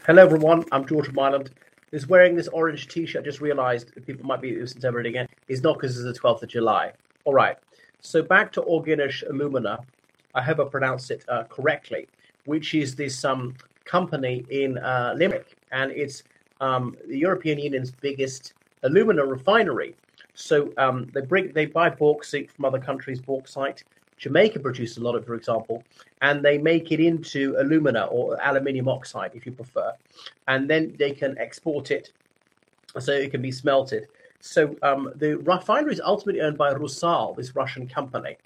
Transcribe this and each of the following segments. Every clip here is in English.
Hello, everyone. I'm George from Ireland. Who's wearing this orange T-shirt? Just realised people might be misinterpreting it. It's not because it's the 12th of July. All right. So back to Organish Alumina. I hope I pronounced it correctly, which is this company in Limerick, and it's the European Union's biggest alumina refinery. So they buy bauxite from other countries, bauxite. Jamaica produces a lot of it, for example, and they make it into alumina or aluminium oxide, if you prefer, and then they can export it so it can be smelted. So the refinery is ultimately owned by Rusal, this Russian company,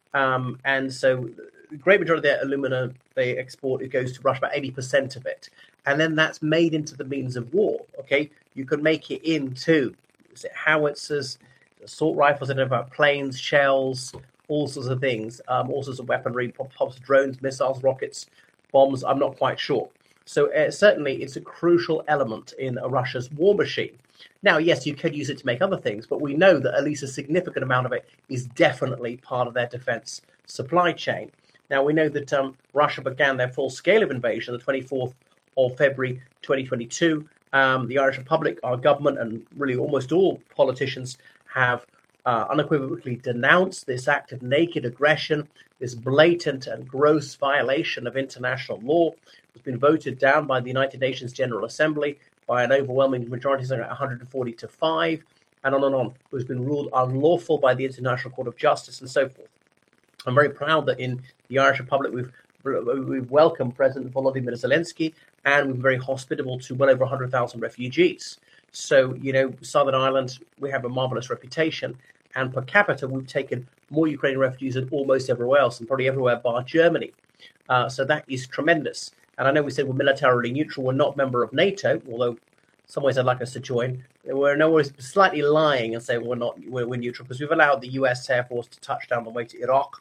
and so the great majority of their alumina they export, it goes to Russia, about 80% of it, and then that's made into the means of war. Okay, you can make it into howitzers, assault rifles, I don't know about planes, shells, all sorts of things, all sorts of weaponry, pops, drones, missiles, rockets, bombs. I'm not quite sure. So certainly it's a crucial element in Russia's war machine. Now, yes, you could use it to make other things, but we know that at least a significant amount of it is definitely part of their defense supply chain. Now, we know that Russia began their full scale of invasion on the 24th of February 2022. The Irish Republic, our government, and really almost all politicians have unequivocally denounced this act of naked aggression, this blatant and gross violation of international law. It's been voted down by the United Nations General Assembly by an overwhelming majority, something like 140 to 5, and on and on. It has been ruled unlawful by the International Court of Justice and so forth. I'm very proud that in the Irish Republic we've welcomed President Volodymyr Zelensky, and we're very hospitable to well over 100,000 refugees. So, Southern Ireland, we have a marvelous reputation. And per capita, we've taken more Ukrainian refugees than almost everywhere else, and probably everywhere bar Germany. So that is tremendous. And I know we said we're militarily neutral. We're not a member of NATO, although in some ways I'd like us to join. We're slightly lying and saying we're neutral, because we've allowed the US Air Force to touch down the way to Iraq.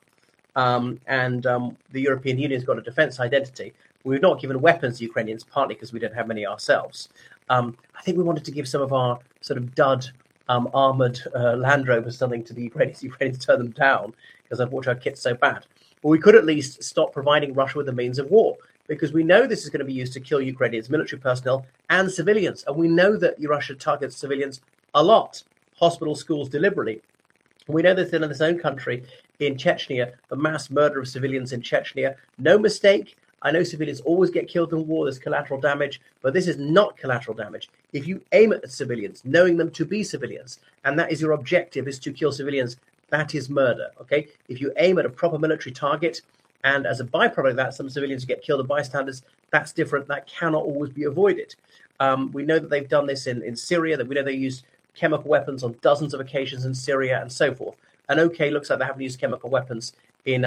And the European Union's got a defense identity. We've not given weapons to Ukrainians, partly because we don't have many ourselves. I think we wanted to give some of our sort of dud armored Land Rovers something to the Ukrainians. The Ukrainians turned them down because unfortunately our kit's so bad. But we could at least stop providing Russia with the means of war, because we know this is going to be used to kill Ukrainians, military personnel, and civilians. And we know that Russia targets civilians a lot, hospitals, schools, deliberately. We know that in its own country, in Chechnya, the mass murder of civilians in Chechnya, no mistake. I know civilians always get killed in war. There's collateral damage, but this is not collateral damage. If you aim at civilians, knowing them to be civilians, and that is your objective, is to kill civilians, that is murder, okay? If you aim at a proper military target, and as a byproduct of that, some civilians get killed and bystanders, that's different. That cannot always be avoided. We know that they've done this in Syria, that we know they used chemical weapons on dozens of occasions in Syria and so forth. And okay, looks like they haven't used chemical weapons in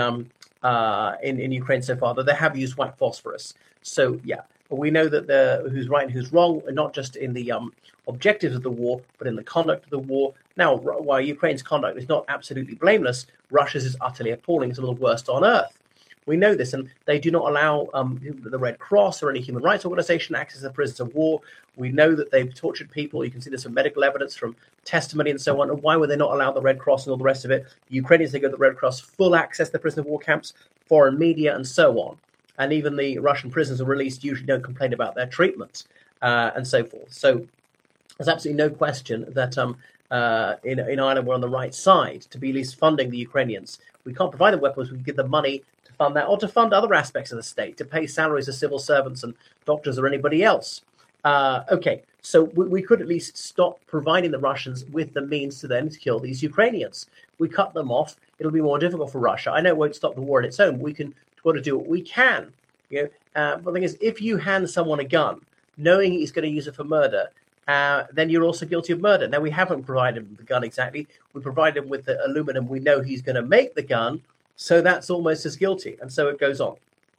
Ukraine so far, though they have used white phosphorus. So yeah, we know that who's right and who's wrong, and not just in the objectives of the war, but in the conduct of the war. Now, while Ukraine's conduct is not absolutely blameless, Russia's is utterly appalling. It's some of the worst on earth. We know this, and they do not allow the Red Cross or any human rights organization access to prisoners of war. We know that they've tortured people. You can see this from medical evidence, from testimony and so on. And why would they not allow the Red Cross and all the rest of it? The Ukrainians, they give the Red Cross full access to the prisoner of war camps, foreign media, and so on. And even the Russian prisoners are released usually don't complain about their treatment and so forth. So there's absolutely no question that in Ireland we're on the right side to be at least funding the Ukrainians. We can't provide them weapons. We can give them money to fund that, or to fund other aspects of the state, to pay salaries of civil servants and doctors or anybody else. Okay, so we could at least stop providing the Russians with the means to then kill these Ukrainians. We cut them off. It'll be more difficult for Russia. I know it won't stop the war on its own. We've got to do what we can. But the thing is, if you hand someone a gun, knowing he's going to use it for murder, then you're also guilty of murder. Now, we haven't provided him the gun exactly. We provide him with the aluminum. We know he's going to make the gun, so that's almost as guilty. And so it goes on.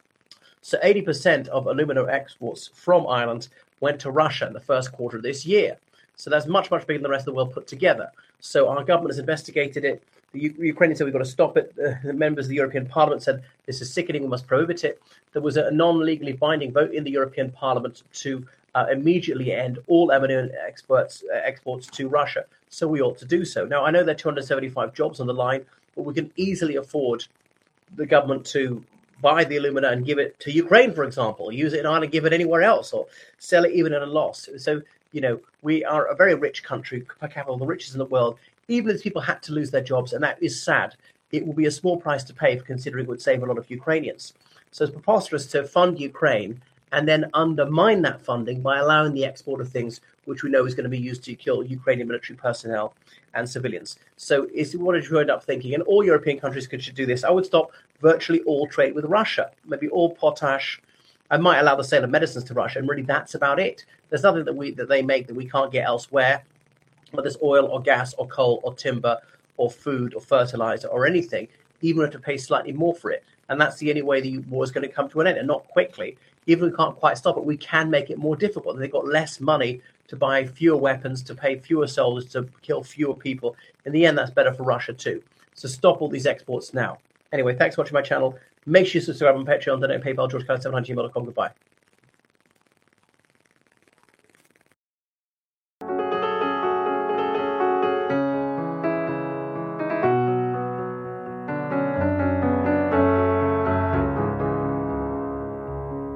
So 80% of aluminum exports from Ireland went to Russia in the first quarter of this year. So that's much, much bigger than the rest of the world put together. So our government has investigated it. The Ukrainians said we've got to stop it. The members of the European Parliament said this is sickening, we must prohibit it. There was a non-legally binding vote in the European Parliament to immediately end all aluminum exports to Russia. So we ought to do so. Now, I know there are 275 jobs on the line, but we can easily afford the government to buy the alumina and give it to Ukraine, for example, use it in Ireland, give it anywhere else, or sell it even at a loss. So, we are a very rich country, per capita, the richest in the world. Even if people had to lose their jobs, and that is sad, it will be a small price to pay for considering it would save a lot of Ukrainians. So it's preposterous to fund Ukraine and then undermine that funding by allowing the export of things which we know is going to be used to kill Ukrainian military personnel and civilians. So is what you end up thinking, and all European countries should do this. I would stop virtually all trade with Russia, maybe all potash. I might allow the sale of medicines to Russia, and really that's about it. There's nothing that they make that we can't get elsewhere, whether it's oil or gas or coal or timber or food or fertilizer or anything, even if to pay slightly more for it. And that's the only way the war is going to come to an end, and not quickly. Even if we can't quite stop it, we can make it more difficult. They've got less money to buy fewer weapons, to pay fewer soldiers, to kill fewer people. In the end, that's better for Russia too. So stop all these exports now. Anyway, thanks for watching my channel. Make sure you subscribe on Patreon, donate PayPal, georgecarlin7@gmail.com. Goodbye.